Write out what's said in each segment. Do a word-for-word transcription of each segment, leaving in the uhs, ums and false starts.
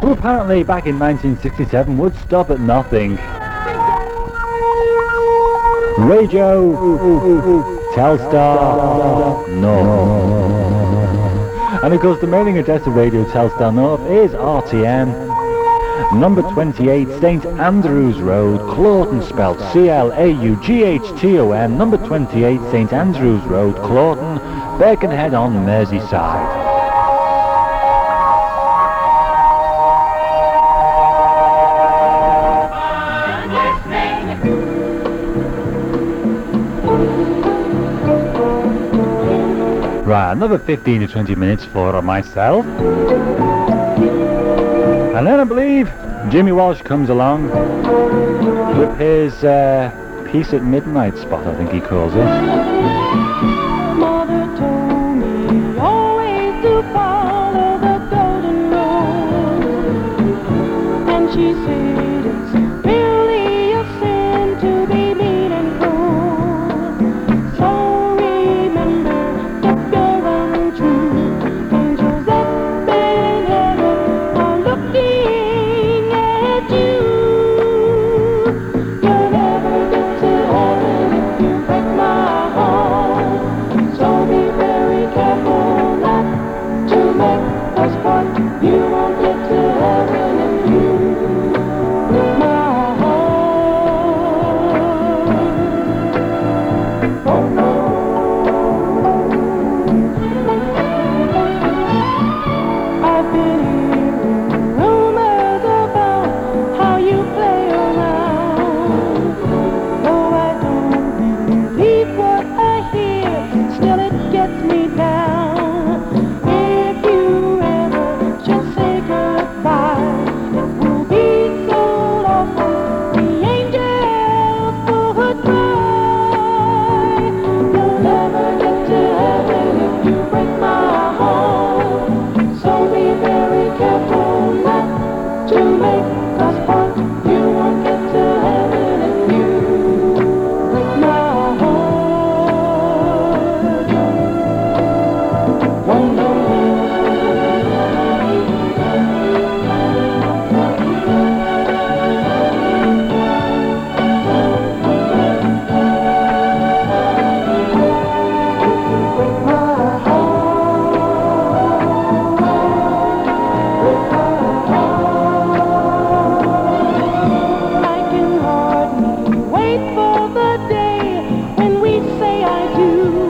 who apparently back in nineteen sixty-seven would stop at nothing. Radio Telstar North. And of course the mailing address of Radio Telstar North is R T N, number twenty-eight, St Andrews Road, Claughton, spelled C L A U G H T O N, number twenty-eight, St Andrews Road, Claughton, Birkenhead on Merseyside. Right, another fifteen to twenty minutes for myself. And then I believe Jimmy Walsh comes along with his uh, Peace at Midnight spot, I think he calls it. Mother told me always to follow the golden road, and she said it's really a sin to be mean and cruel. So remember, if you're untrue, angels up in heaven are looking at you. You'll never get to heaven if you break my heart. So be very careful not to make us part. You won't get to heaven if you break my heart. Oh no. I've been hearing rumors about how you play around. Though I don't believe what I hear, still it gets me down. If you ever should say goodbye, it will be so awful. The angels would cry. You'll never get to heaven if you break my heart. So be very careful not to make us part. You won't get to heaven if you break my heart. One day. Break my I can hardly wait for the day when we say I do.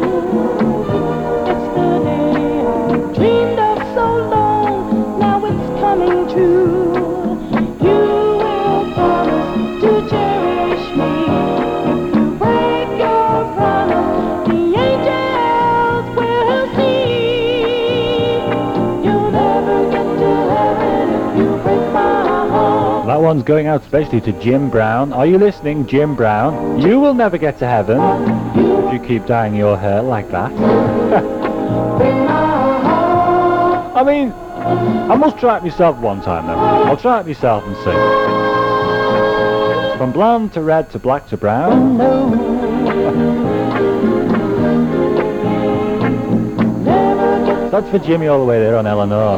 It's the day I dreamed of so long, now it's coming true. You will promise to cherish me. If you break your promise, the angels will see. You'll never get to heaven if you break my heart. That one's going out especially to Jim Brown. Are you listening, Jim Brown? You will never get to heaven if you keep dyeing your hair like that. I mean, I must try it myself one time though. I'll try it myself and see. From blonde to red to black to brown. That's for Jimmy all the way there on Eleanor.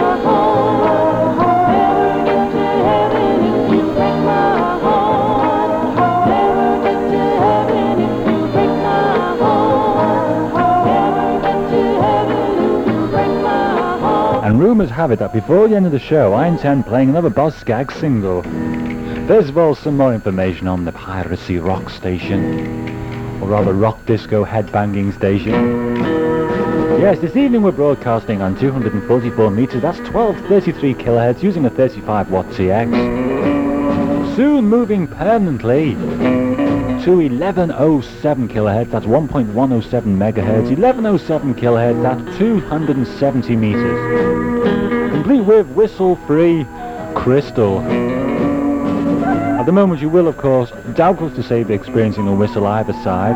And rumours have it that before the end of the show I intend playing another Boz Scaggs single. First of all, some more information on the Piracy Rock station, or rather rock disco headbanging station. Yes, this evening we're broadcasting on two hundred forty-four meters, that's twelve thirty-three kilohertz, using a thirty-five watt T X. Soon moving permanently to eleven oh seven kilohertz, that's one point one oh seven megahertz, eleven oh seven kilohertz, that's two hundred seventy meters. Complete with whistle-free crystal. At the moment you will, of course, doubtful to say, be experiencing a whistle either side.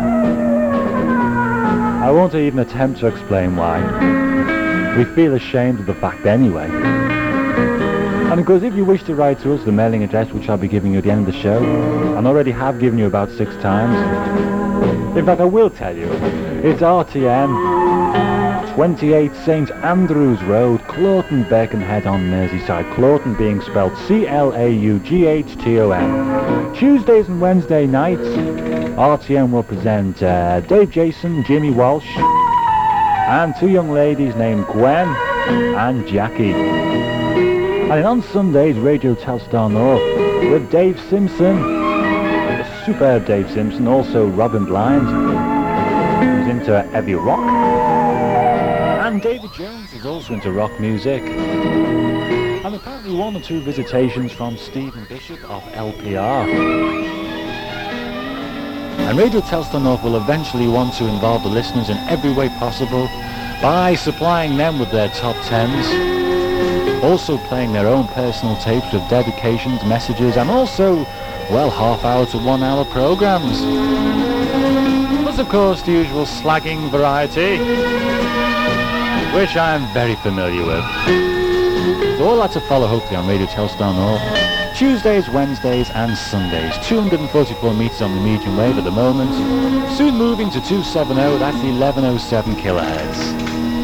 I won't even attempt to explain why. We feel ashamed of the fact anyway. And of course, if you wish to write to us, the mailing address which I'll be giving you at the end of the show, and already have given you about six times. In fact, I will tell you. It's R T N twenty-eight St Andrews Road, Claughton, Birkenhead on Merseyside. Claughton being spelled C L A U G H T O N. Tuesdays and Wednesday nights, R T M will present uh, Dave Jason, Jimmy Walsh, and two young ladies named Gwen and Jackie. And then on Sundays, Radio Telstar North with Dave Simpson, the superb Dave Simpson, also Robin Blind, who's into heavy rock, and David Jones is also into rock music, and apparently one or two visitations from Stephen Bishop of L P R. And Radio Telstar North will eventually want to involve the listeners in every way possible by supplying them with their top tens, also playing their own personal tapes with dedications, messages, and also, well, half hour to one hour programs. Plus, of course, the usual slagging variety, which I am very familiar with. So all that to follow hopefully on Radio Telstar North. Tuesdays, Wednesdays and Sundays. two hundred forty-four metres on the medium wave at the moment. Soon moving to two seventy, that's eleven oh seven kilohertz.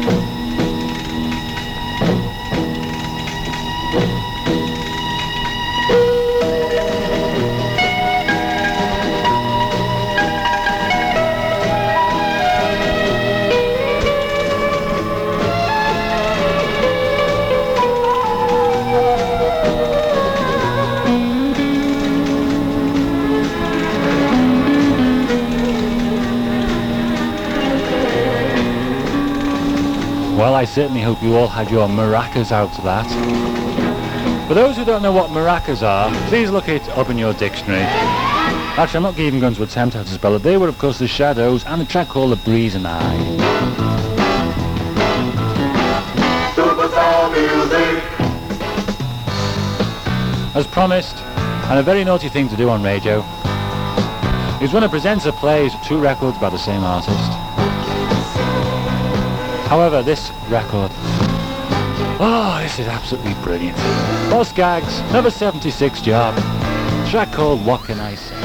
Well, I certainly hope you all had your maracas out to that. For those who don't know what maracas are, please look it up in your dictionary. Actually, I'm not even going to attempt how to spell it. They were, of course, the Shadows and a track called The Breeze and I. Superstar music. As promised, and a very naughty thing to do on radio, is when a presenter plays two records by the same artist. However, this record, oh, this is absolutely brilliant. Boss Gags, number seventy-six job, track called What Can I Say?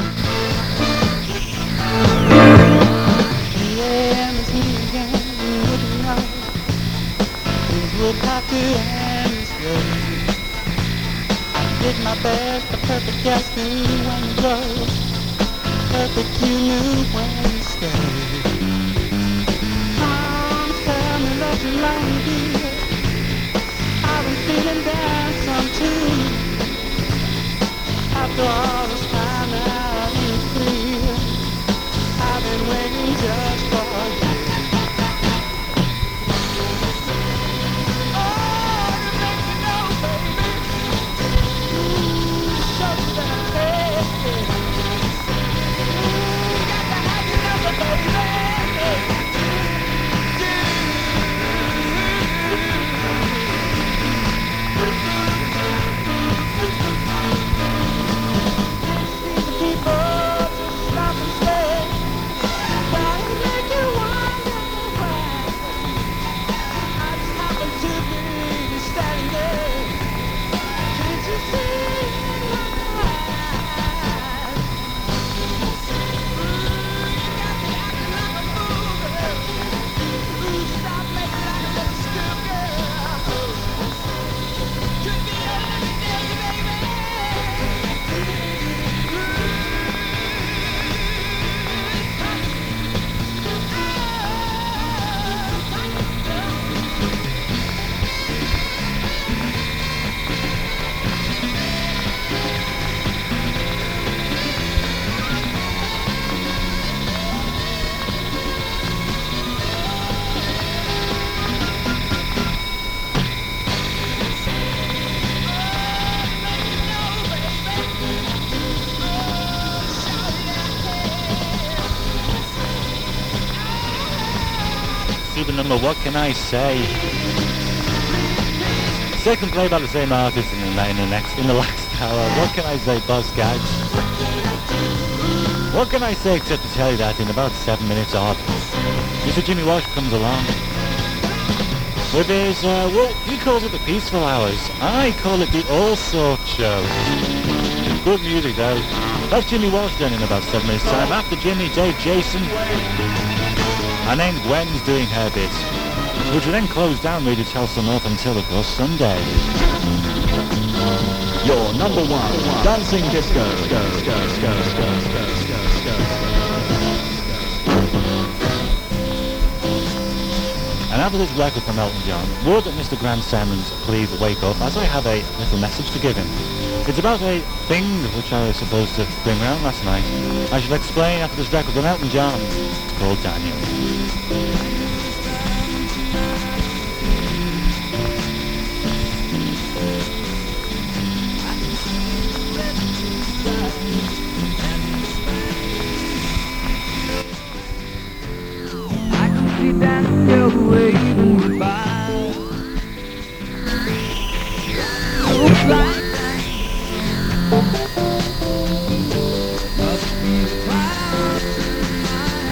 Yeah, it's me again, looking up. Things look happy and it's good. I did my best, the perfect guessing when you go. Perfect, you knew when you stayed. Such a long deal. I've been feeling down some too. After all this time out in the clear, I've been waiting just for you. Oh, you make me know, baby. Ooh, show me that I'm crazy. Ooh, got to have your number, baby. The number What Can I Say? Second play by the same artist in the, in the next in the last hour. What can I say, Boss Gags? What can I say except to tell you that in about seven minutes odd, Mister Jimmy Walsh comes along with his uh, well, he calls it the peaceful hours. I call it the all sorts show. Good music though. That's Jimmy Walsh done in about seven minutes time. After Jimmy, Dave Jason. Her name's Gwen's doing her bit. which will then close down Radio Telstar North until, of course, Sunday. Your number one dancing disco. Go, go, go, go, go, go, go. And after this record from Elton John, would Mister Grant Simmons please wake up, as I have a little message to give him. It's about a thing which I was supposed to bring round last night. I shall explain after this record from Elton John. It's called Daniel. Daniel waving by. Looks like must be the clouds in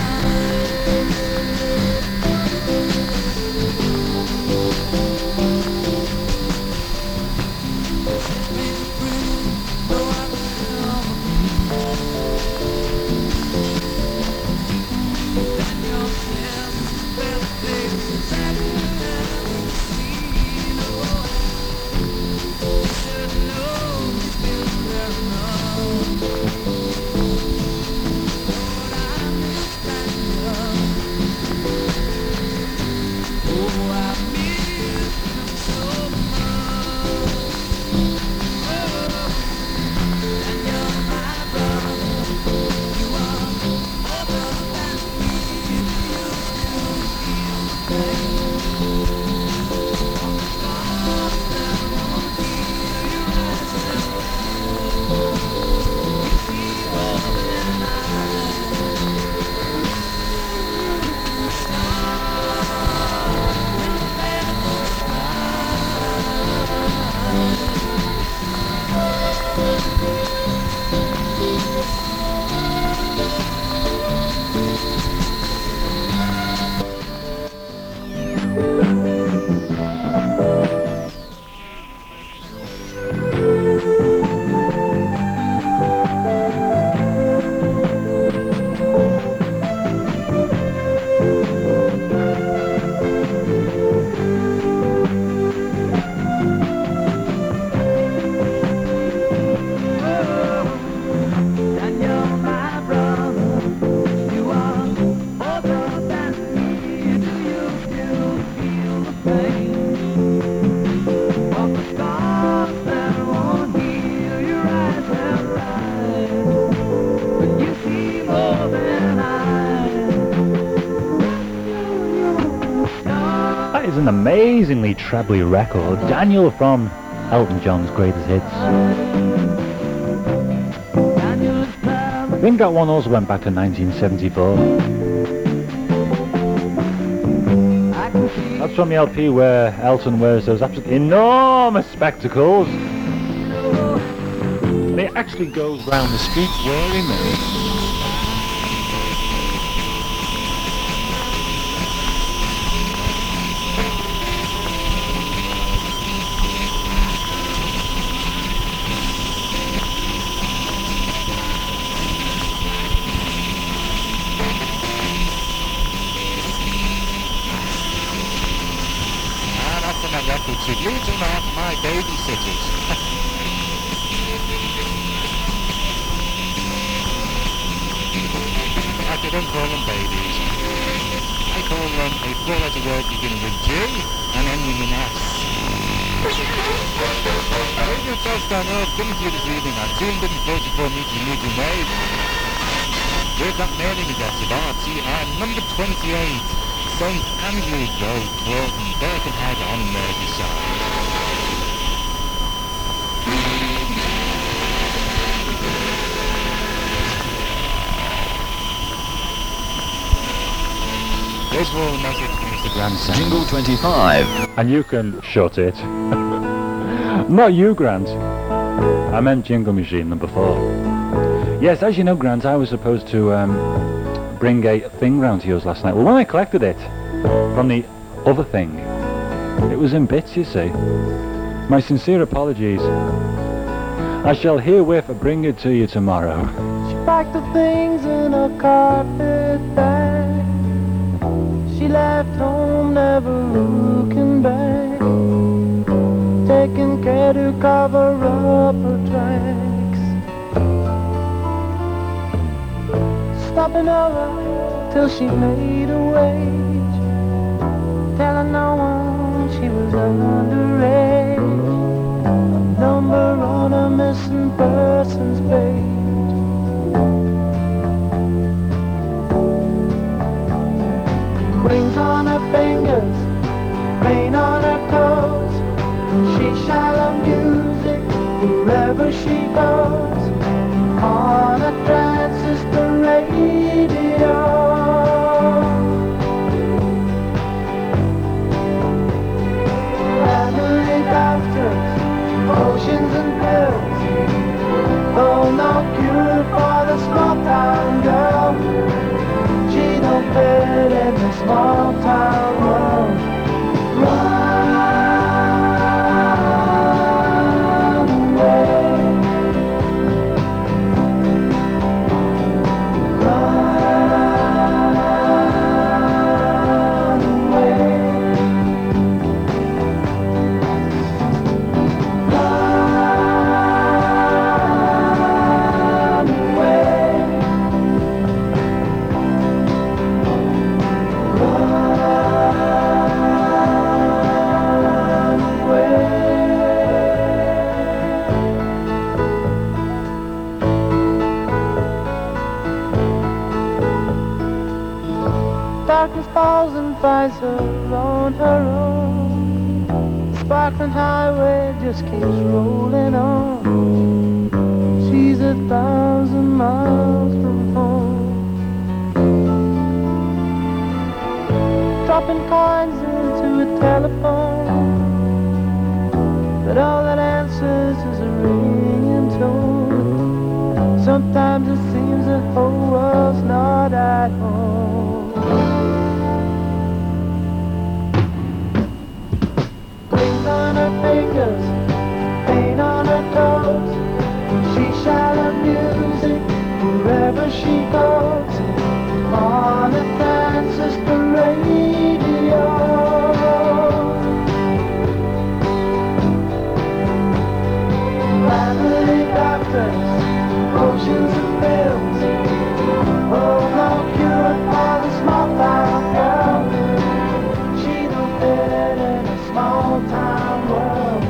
An amazingly trebly record, Daniel from Elton John's greatest hits. I think that one also went back to nineteen seventy-four. That's from the L P where Elton wears those absolutely enormous spectacles. And he actually goes round the streets wearing them. You two are my babysitters. I don't call them babies. I call them a four-letter word beginning with G and ending in S. Radio Telstar North coming to you this evening at two hundred forty-four metres medium wave. With that mailing address of R T R number twenty-eight. Saint Andrews Road, Broughton, Birkenhead on Merseyside. This will message from Mister Grandson. Jingle twenty-five. And you can shut it. Not you, Grant. I meant Jingle Machine number four. Yes, as you know, Grant, I was supposed to um, bring a thing round to yours last night. Well, when I collected it from the other thing, it was in bits, you see. My sincere apologies. I shall herewith bring it to you tomorrow. She packed the things in a carpet bag. She left home, never looking back, taking care to cover up her tracks, stopping over till she made a wage, telling no one she was underage, number on a missing persons page. Rings on her fingers, rain on her toes, she shall have music wherever she goes, on a transistor radio. Family doctors, potions and pills, though no cure for the small town girl, she don't fit in the small town world. Run away, run away, run away. Darkness falls and finds her on her own. Sparkling highway just keeps rolling on. She's a thousand miles from home. Dropping coins into a telephone, but all that answers is a ringing tone. Sometimes it seems the whole world's not at home. Rings on her fingers, paint on her toes, she shall have music wherever she goes, on a transistor radio. Family doctors, potions and pills, oh no cure for the small town girl, she don't fit in a small town world.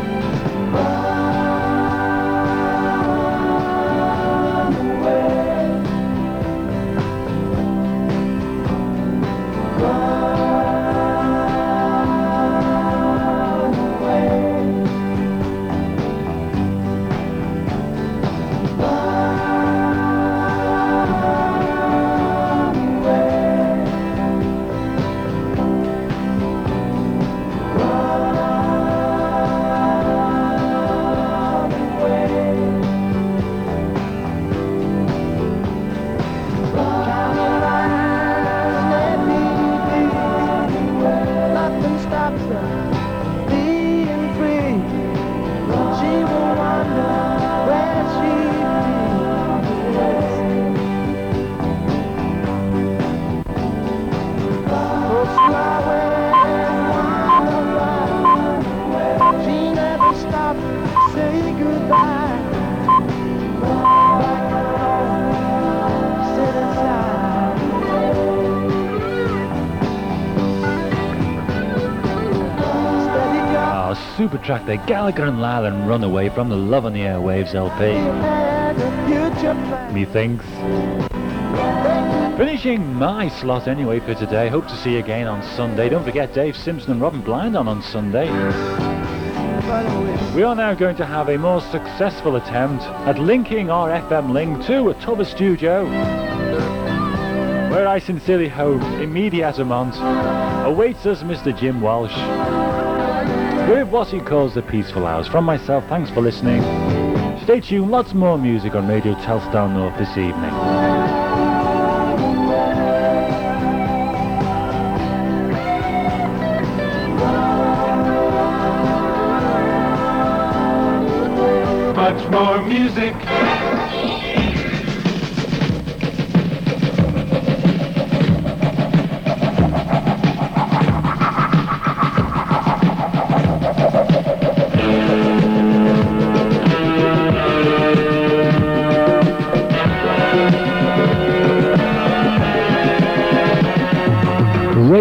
Run away, run away, run away, run away. Caroline's let me be. Nothing stops her being free. She will wonder where she'd be. Folks fly and wonder. She never stopped to say goodbye. Back at home, sit inside. Steady go. Oh, super track there. Gallagher and Lylan Run Away from the Love on the Airwaves L P. Had a future plan. Methinks. Finishing my slot anyway for today. Hope to see you again on Sunday. Don't forget Dave Simpson and Robin Blind on on Sunday. We are now going to have a more successful attempt at linking our F M link to a Tubber studio, where I sincerely hope immediatement awaits us Mister Jim Walsh with what he calls the Peaceful Hours. From myself, thanks for listening. Stay tuned, lots more music on Radio Telstar North this evening. Much more music.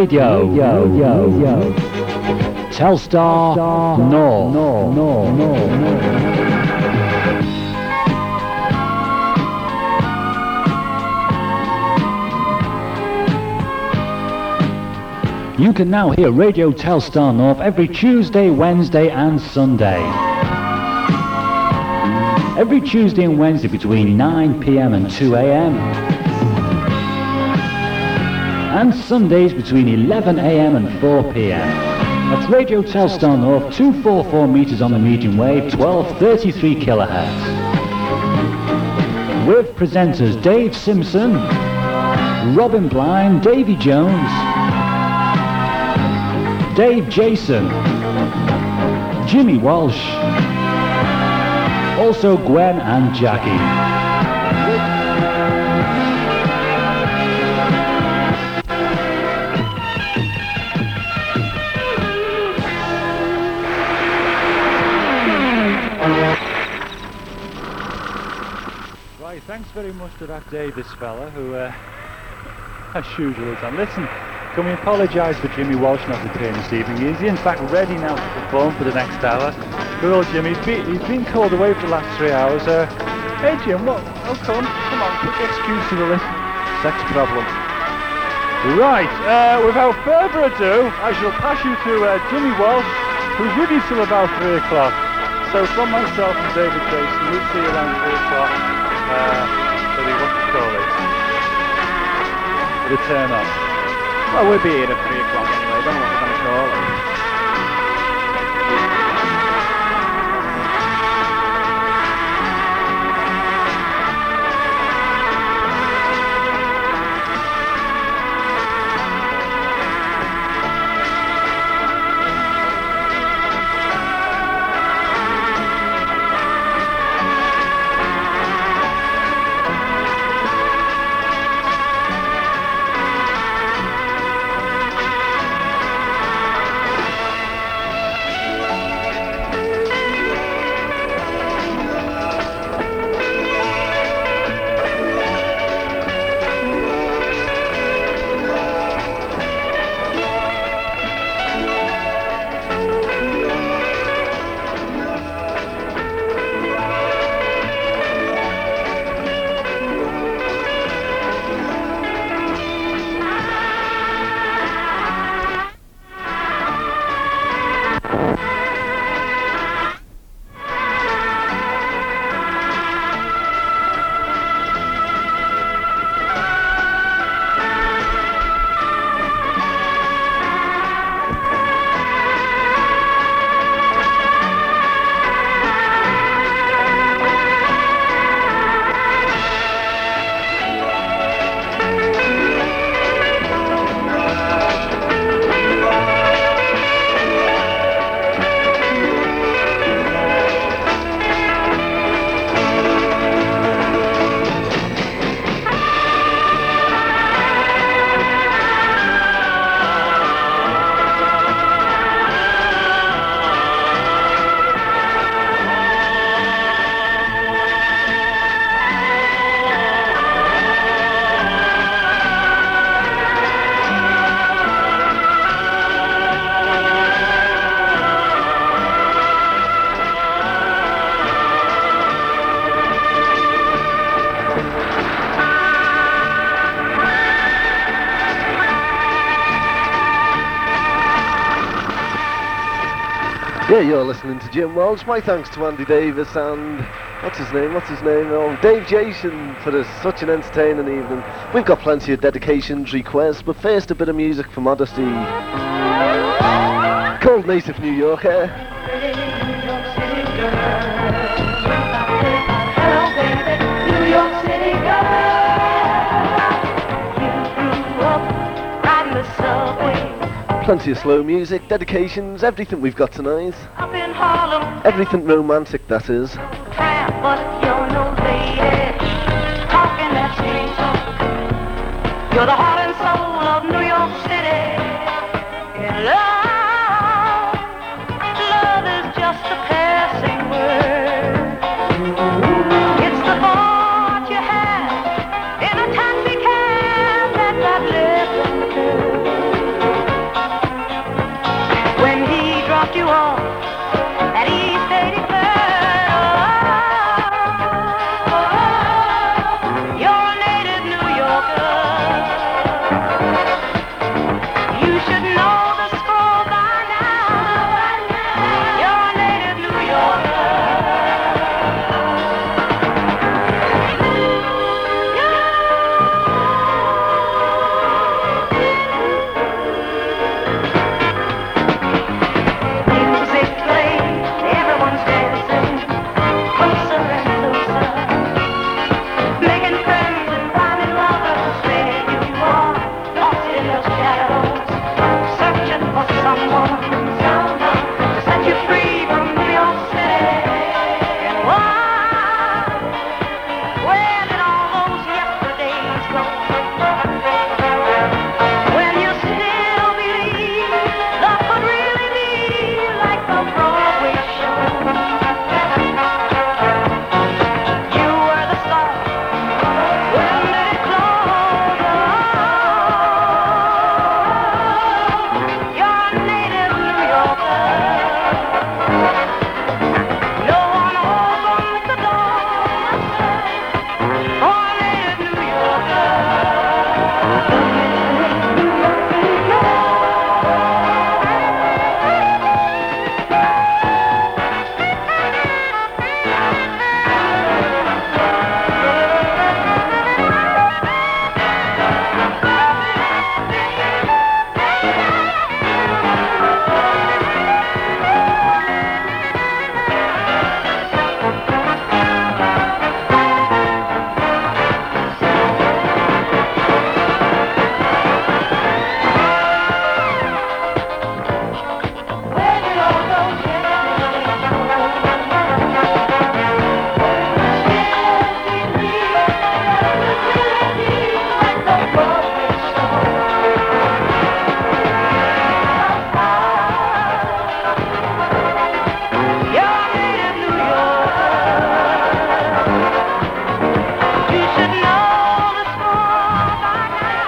Radio. Radio. Radio. Telstar North. No, no, no, no. You can now hear Radio Telstar North every Tuesday, Wednesday and Sunday. Every Tuesday and Wednesday between nine p.m. and two a.m. And Sundays between eleven a.m. and four p.m. That's Radio Telstar North, two hundred forty-four metres on the medium wave, twelve thirty-three kilohertz. With presenters Dave Simpson, Robin Blind, Davy Jones, Dave Jason, Jimmy Walsh, also Gwen and Jackie. Right, thanks very much to that Davis fella who, uh, as usual, is on. Listen, can we apologise for Jimmy Walsh not returning this evening? He's in fact ready now to perform for the next hour. Good old Jimmy, he's been, he's been called away for the last three hours. Uh, hey Jim, what? Oh come, come on, quick excuse to the list. Sex problem. Right, uh, without further ado, I shall pass you to uh, Jimmy Walsh, who's with you till about three o'clock. So from myself and David Jason, we'll see you around three o'clock. Uh, so we want to call it. The turn off. Well, we'll be here at three o'clock anyway, don't know what we're going to call it. Yeah, you're listening to Jim Walsh. My thanks to Andy Davis and what's his name? What's his name? Oh, Dave Jason for this, such an entertaining evening. We've got plenty of dedications, requests, but first a bit of music from Modesty. Cold Native New Yorker. Hello, baby, New York City girl. You grew up riding the subway. Plenty of slow music, dedications, everything we've got tonight. Up in Harlem. Everything romantic, that is. Tramp, but you're no lady. Talking that sweet talk. You're the heart and soul of New York City. In love, love is just a passing word. It's the thought you had in a taxi cab that got left unheard.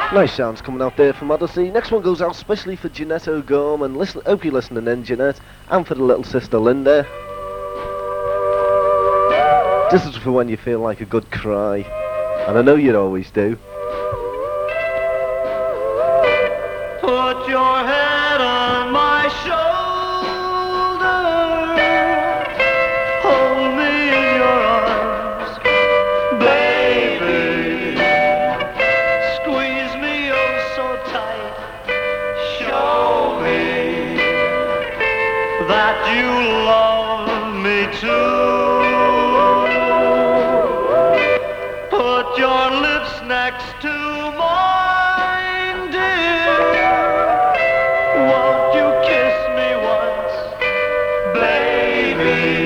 Nice sounds coming out there from Odyssey. Next one goes out specially for Jeanette O'Gorman. Listen, hope you're listening in, Jeanette, and for the little sister Linda. This is for when you feel like a good cry, and I know you always do. Put your head on my shoulder, hold me in your arms, baby, squeeze me oh so tight, show me that you love me too. Put your lips next to mine, dear. Won't you kiss me once, baby?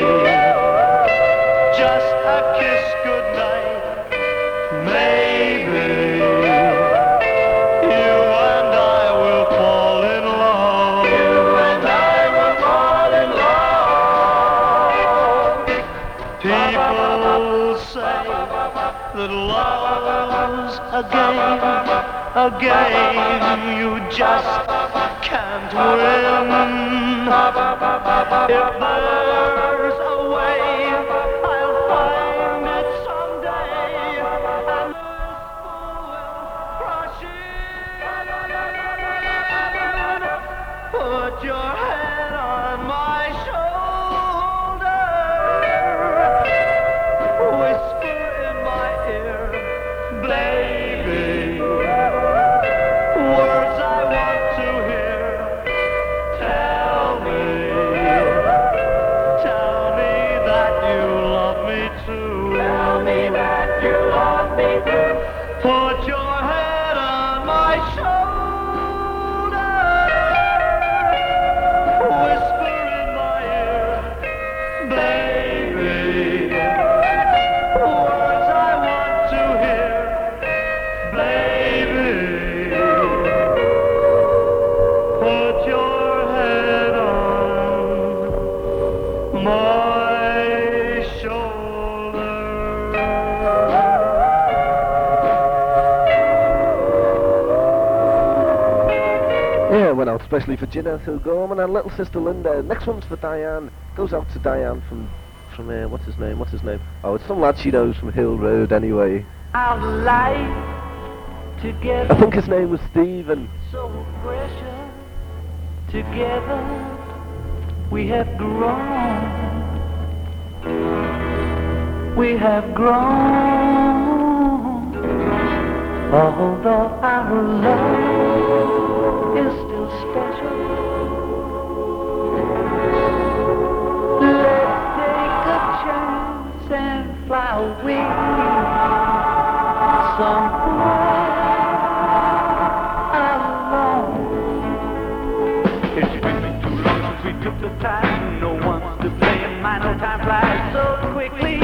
Just a kiss goodnight, maybe. You and I will fall in love. You and I will fall in love. People say that love's a game, a game you just can't win. If there's a way, I'll find it someday, and this fool will crush it. Put your head on my shoulder, whisper in my ear, baby, words I want to hear. Tell me, tell me that you love me too. Tell me that you love me too. Put your head on my shoulder, whisper in my ear, baby, words I want to hear, baby. Put your head on my shoulder. Yeah, went out especially for Jeanette O'Gorman and little sister Linda. Next one's for Diane. Goes out to Diane from, from uh, what's his name, what's his name? Oh, it's some lad she knows from Hill Road anyway. Our life together, I think his name was Stephen. so precious. Together we have grown. We have grown. Although our love is still special, let's take a chance and fly away somewhere alone. It's been too long since we took the time. No one's to blame. My no time flies so quickly.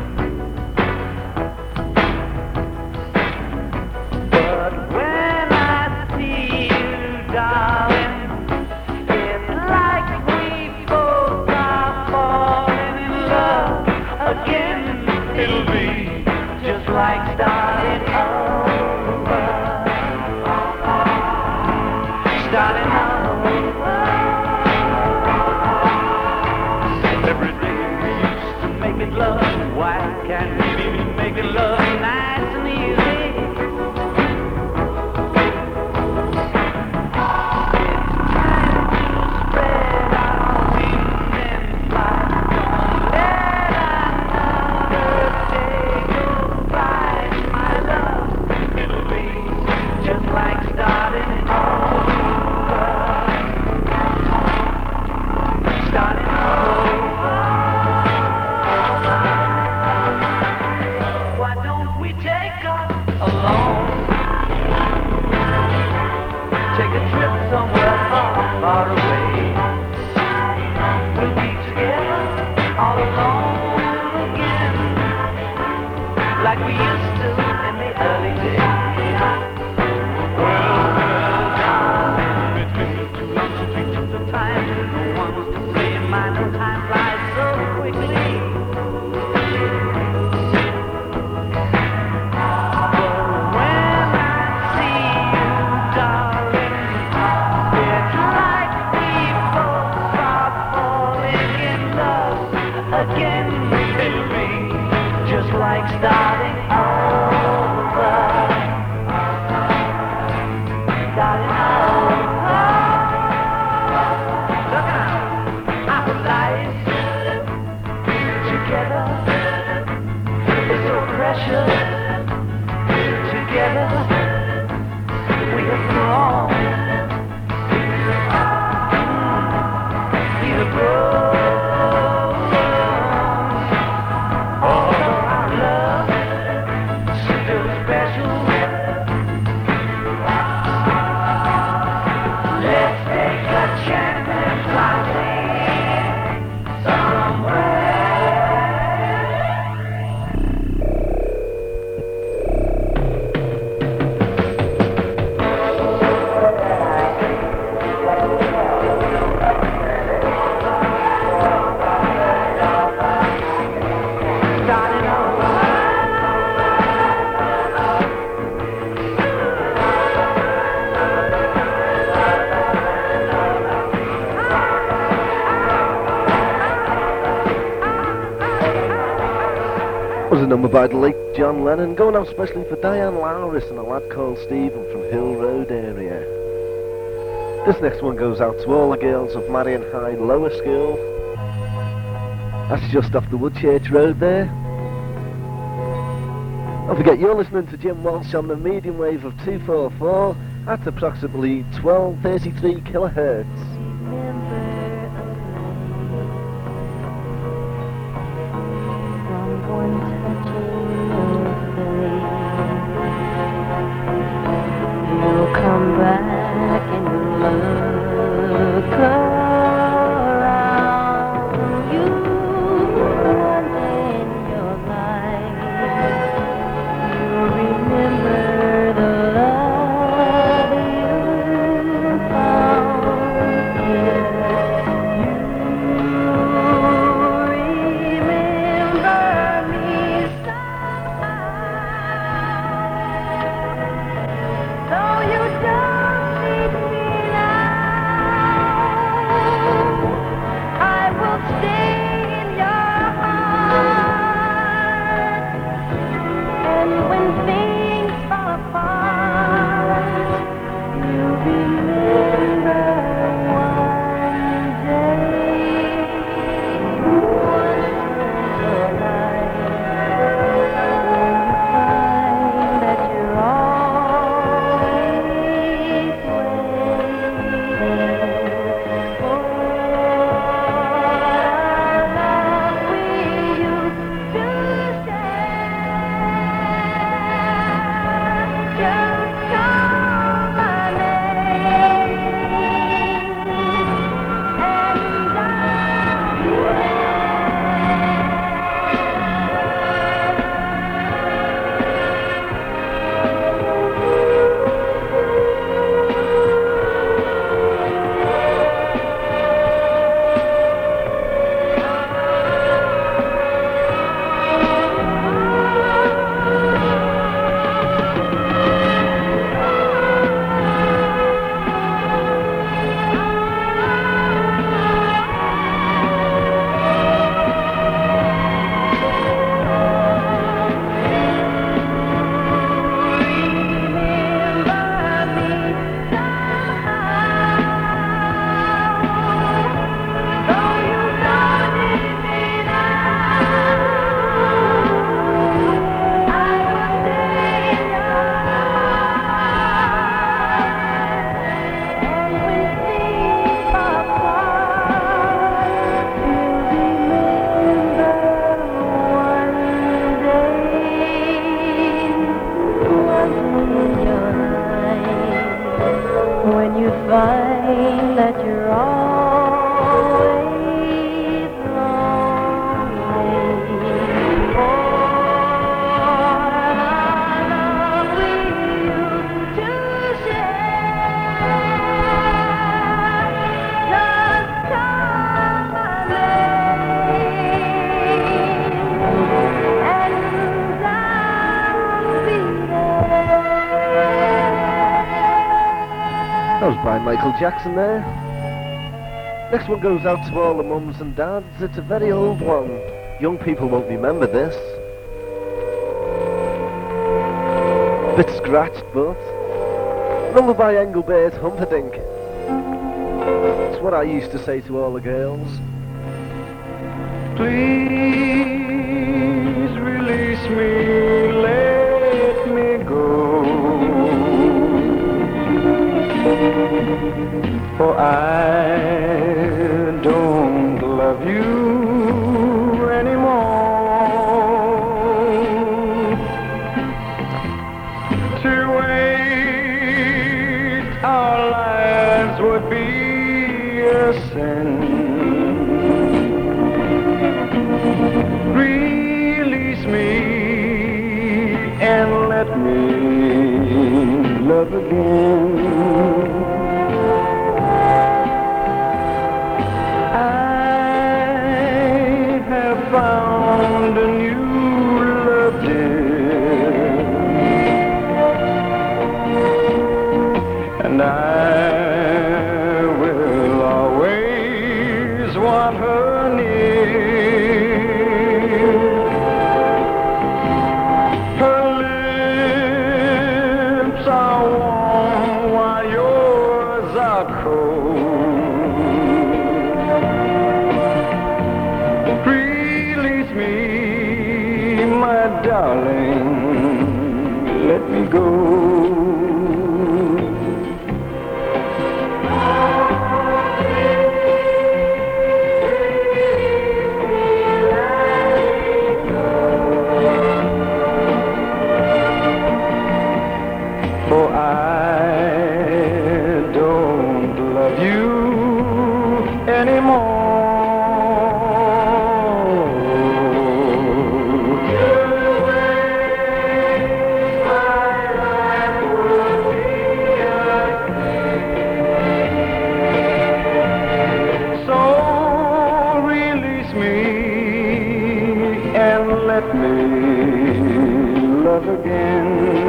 But when I see you, darling, it's like we both are falling in love again. It'll be just like starting over. Starting over. Every day we used to make it love. Why can't we be making love nice and easy? Why don't we take up starting over. Starting over. Look out, our life together is so precious. Together we have grown. We have grown. All our love is still special. Let's take a chance and fly somewhere. Starting over. Was a number by the late John Lennon, going out especially for Diane Lowris and a lad called Stephen from Hill Road area. This next one goes out to all the girls of Marion High Lower School. That's just off the Woodchurch Road there. Don't forget, you're listening to Jim Walsh on the medium wave of two forty-four at approximately twelve thirty-three kilohertz. You'll come back and look around you one day in your life. You'll remember the love you found here. You remember me somehow. Though you don't need me now, I will stay in your heart. And when things fall apart, you remember one day, once in your life, when you find that you're always waiting for love we used to share. Just call my name, and I'll be when you find that you're always lonely for love we used to share. Just call my name, and I'll be there. That was by Michael Jackson there. Next one goes out to all the mums and dads. It's a very old one. Young people won't remember this. Bit scratched, but number by Engelbert Humperdinck. It's what I used to say to all the girls. Please release me, let me go, for I don't love you anymore. To waste our lives would be a sin. Release me and let me love again. I have found a new love, dear, and I will always want her near. Her lips are warm while yours are cold. Release me, my darling, let me go. For I don't love you anymore. So release me and let me love again.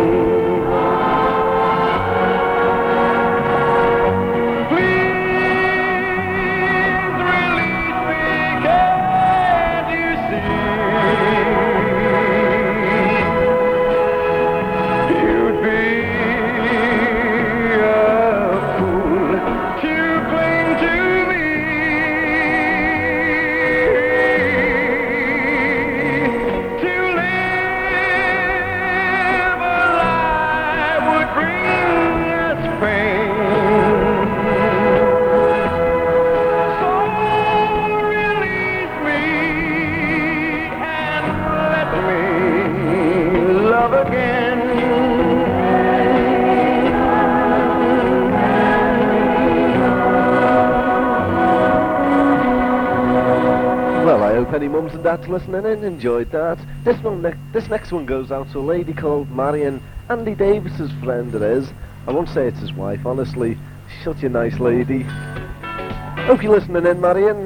Well, I hope any mums and dads listening in enjoyed that. This one, ne- this next one goes out to a lady called Marion, Andy Davis's friend it is. I won't say it's his wife, honestly. She's such a nice lady. Hope you're listening in, Marion.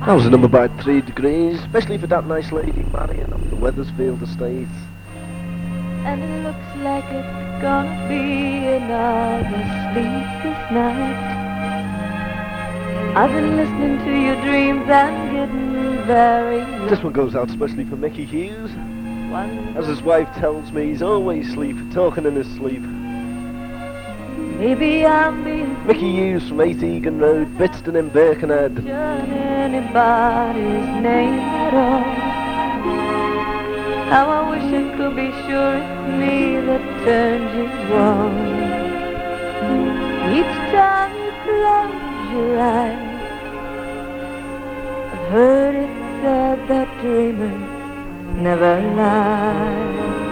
That was a number by Three Degrees, especially for that nice lady Marion of the Weathersfield estate. And it looks like it's gonna be another sleepless night. I've been listening to your dreams and getting very This one goes out especially for Mickey Hughes. wonderful. As his wife tells me, he's always asleep, talking in his sleep. Maybe I'm being Mickey Hughes from eight Egan Road, Bitston in Birkenhead. anybody's name at all. How I wish I could be sure it's me that turned you on. Each time you close your eyes, I've heard it said that dreamers never lie.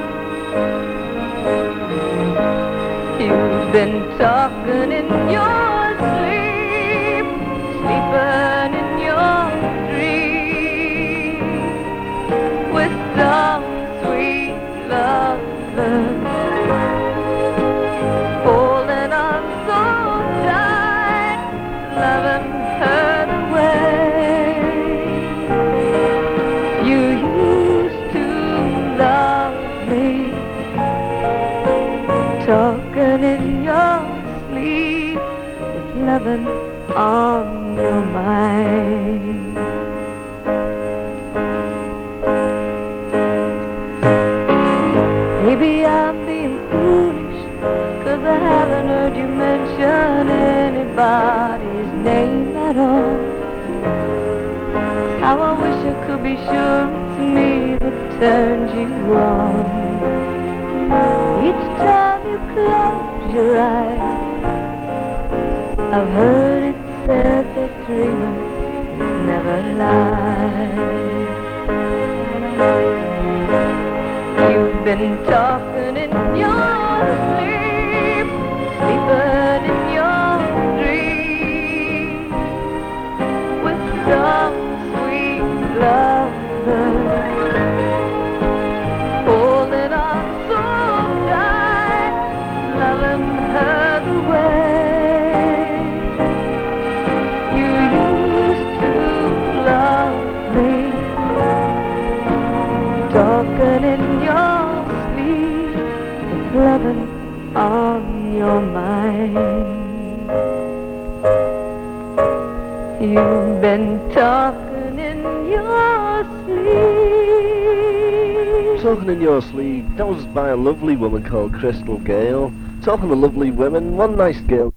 You've been talking in your sleep, sleeping in your dream, with some sweet lover, holding on so tight, loving her the way you used to love me. Talking in your sleep, with loving on your mind. Maybe I'm being foolish, 'cause I haven't heard you mention anybody's name at all. How I wish I could be sure it's me that turned you on. Each time you close your eyes, I've heard it said that dreamers never lie. You've been talking in your sleep, sleeping in your dream, with some sweet lover, holding on so tight, loving her the way you used to love me. Talking in your sleep, with loving on your mind. You've been talking in your sleep. Talking in Your Sleep, that was by a lovely woman called Crystal Gale. Talking to lovely women, one nice girl